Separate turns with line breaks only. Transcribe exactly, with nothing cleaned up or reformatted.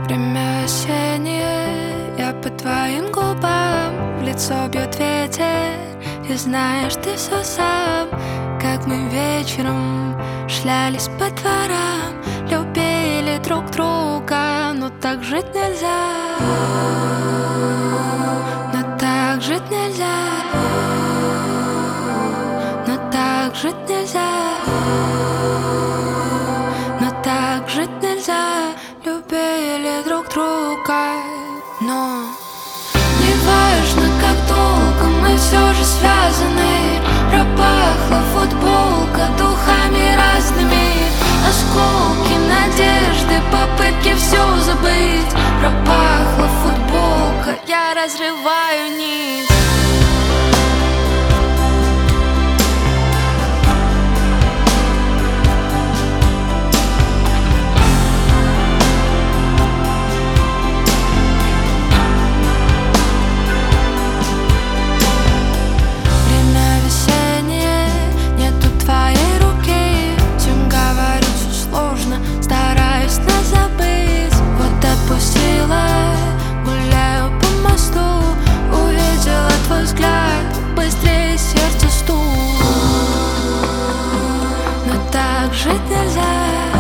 Время осеннее, я по твоим губам, в лицо бьет ветер, и знаешь ты все сам. Как мы вечером шлялись по дворам, любили друг друга, но так жить нельзя. Но так жить нельзя. Но так жить нельзя. Но так жить нельзя. Любили друг друга, но не важно, как долго мы все же связаны. Пропахла футболка духами разными, осколки надежды, попытки все забыть. Пропахла футболка, я разрываю нить. Гуляю по мосту, увидела твой взгляд, быстрее сердце стук. Но так жить нельзя.